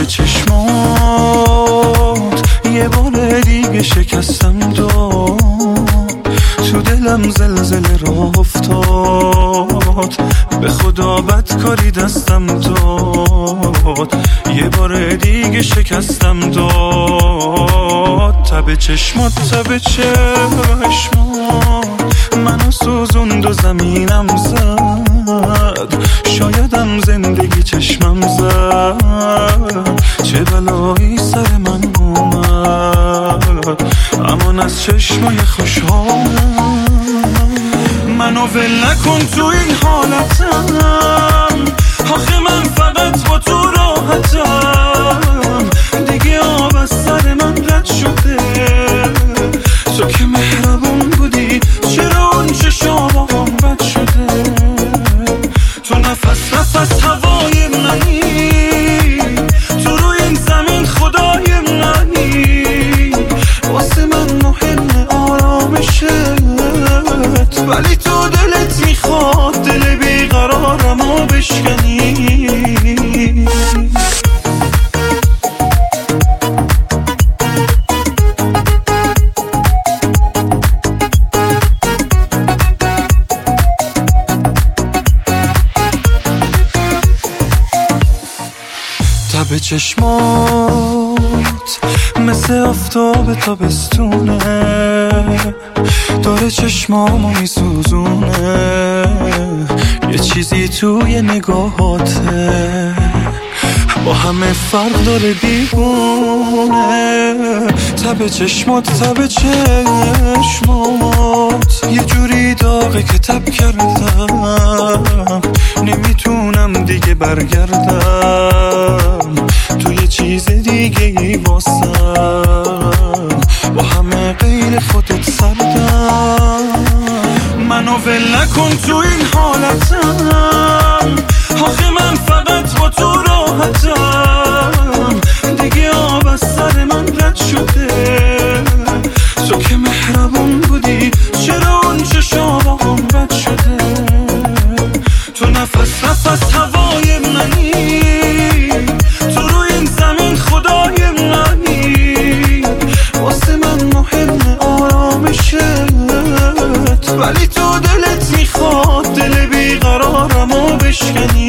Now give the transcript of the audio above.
چشمات یه بار دیگه شکستم داد، تو دلم زلزله راه افتاد، به خدا بدکاری دستم داد، یه بار دیگه شکستم داد. تب چشمات منو سوزوند و زمینم زد، شایدم زندگی چشمم زد، چه بلایی سر من اومد، امان از چشمای خوشحالم. منو ول نکن تو این حالتم، آخه من فقط با تو راحتم، دیگه آب از سر من رد شده، تو که مهربون بودی چرا اون چشامم بد شده، تو نفس هوای منی، تو روی این زمین خدای منی، واسه من مهم آرامشت، ولی تو دلت میخواد دل بیقرارمو بشکنی. تب چشمات مثل آفتاب تابستونه، داره چشمامو میسوزونه، یه چیزی توی نگاهاته با همه فرق داره دیوونه. تب چشمات یه جوری داغه که تب کردم، نمیتونم دیگه برگردم، تو یه چیز دیگه ای واسم، با همه غیر خودت سردم. منو ول نکن تو این حالتم، آخه من فقط با تو راحتم، دیگه آب از سر من رد شده، تو که مهربون بودی چرا اون چشامم بد شده، تو نفس هوای منی، تو روی این زمین خدای منی، واسه من مهم آرامشت، ولی تو دلت میخواد دل بیقرارمو بشکنی.